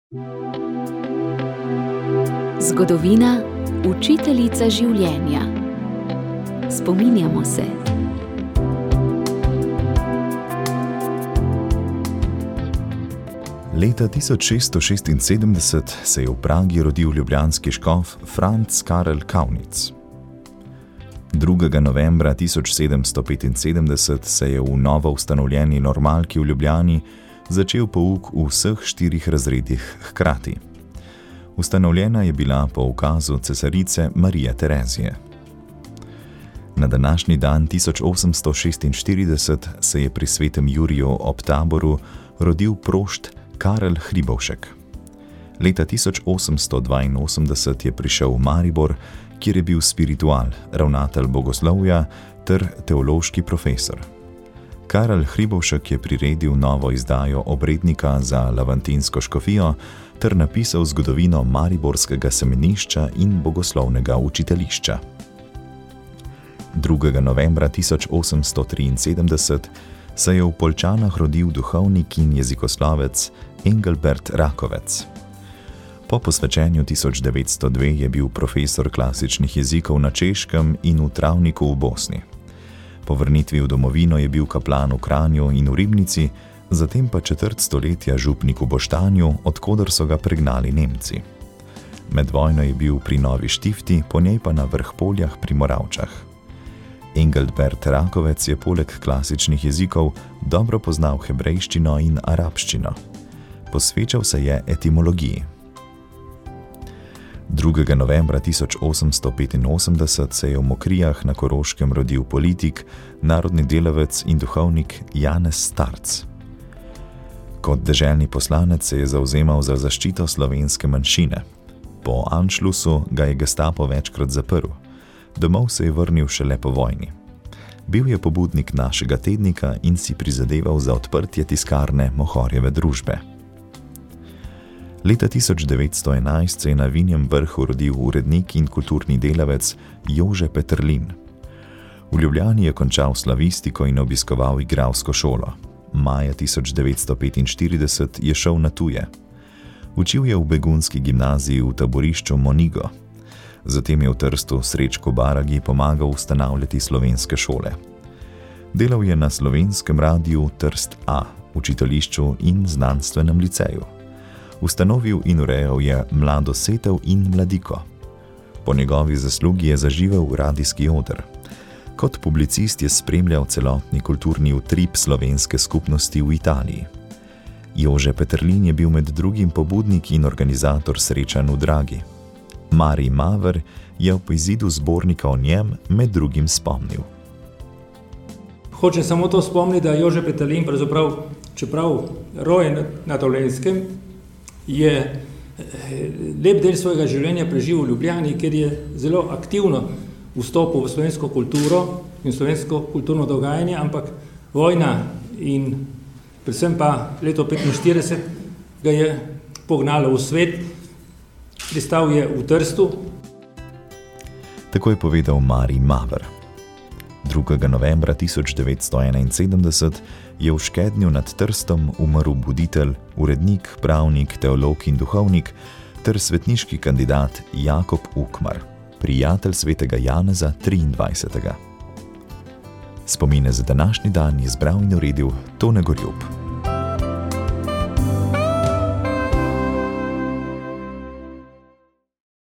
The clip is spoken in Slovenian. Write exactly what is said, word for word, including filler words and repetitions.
Zgodovina, učiteljica življenja. Spominjamo se. Leta tisoč šeststo šestinsedemdeset se je v Pragi rodil ljubljanski škof Franc Karel Kaunitz. drugega novembra tisoč sedemsto petinsedemdeset se je v novo ustanovljeni Normalki v Ljubljani začel pouk v vseh štirih razredih hkrati. Ustanovljena je bila po ukazu cesarice Marije Terezije. Na današnji dan tisoč osemsto šestinštirideset se je pri svetem Juriju ob Taboru rodil prošt Karel Hribovšek. Leta tisoč osemsto dvainosemdeset je prišel v Maribor, kjer je bil spiritual, ravnatelj bogoslovja ter teološki profesor. Karel Hribovšek je priredil novo izdajo obrednika za lavantinsko škofijo ter napisal zgodovino mariborskega semenišča in bogoslovnega učiteljišča. drugega novembra tisoč osemsto triinsedemdeset se je v Poljčanah rodil duhovnik in jezikoslovec Engelbert Rakovec. Po posvečenju tisoč devetsto dve je bil profesor klasičnih jezikov na Češkem in v Travniku v Bosni. Po vrnitvi v domovino je bil kaplan v Kranju in v Ribnici, zatem pa četrt stoletja župnik v Boštanju, odkoder so ga pregnali Nemci. Med vojno je bil pri Novi Štifti, po njej pa na Vrhpoljah pri Moravčah. Engelbert Rakovec je poleg klasičnih jezikov dobro poznal hebrejščino in arabščino. Posvečal se je etimologiji. drugega novembra tisoč osemsto petinosemdeset se je v Mokrijah na Koroškem rodil politik, narodni delavec in duhovnik Janez Starc. Kot deželni poslanec se je zavzemal za zaščito slovenske manjšine. Po Anšlusu ga je Gestapo večkrat zaprl. Domov se je vrnil šele po vojni. Bil je pobudnik našega tednika in si prizadeval za odprtje tiskarne Mohorjeve družbe. Leta tisoč devetsto enajst se je na Vinjem Vrhu rodil urednik in kulturni delavec Jože Peterlin. V Ljubljani je končal slavistiko in obiskoval igralsko šolo. Maja tisoč devetsto petinštirideset je šel na tuje. Učil je v begunski gimnaziji v taborišču Monigo. Zatem je v Trstu Srečku Baragi pomagal ustanavljati slovenske šole. Delal je na slovenskem radiju Trst A, učiteljišču in znanstvenem liceju. Ustanovil in urejal je Mlado setev in Mladiko. Po njegovi zaslugi je zaživel radijski oder. Kot publicist je spremljal celotni kulturni utrip slovenske skupnosti v Italiji. Jože Peterlin je bil med drugim pobudnik in organizator srečanj v Dragi. Marij Maver je ob izidu zbornika o njem med drugim spomnil. Hočem samo to spomniti, da Jože Peterlin, pravzaprav, čeprav rojen na Dolenjskem, je lep del svojega življenja preživel v Ljubljani, ker je zelo aktivno vstopil v slovensko kulturo in slovensko kulturno dogajanje, ampak vojna in predvsem pa leto petinštirideset ga je pognalo v svet, pristal je v Trstu. Tako je povedal Marij Maver. drugega novembra tisoč devetsto enainsedemdeset je v Škednju nad Trstom umrl buditelj, urednik, pravnik, teolog in duhovnik ter svetniški kandidat Jakob Ukmar, prijatelj svetega Janeza triindvajsetega. Spomine za današnji dan je zbral in uredil Tone Gorjup.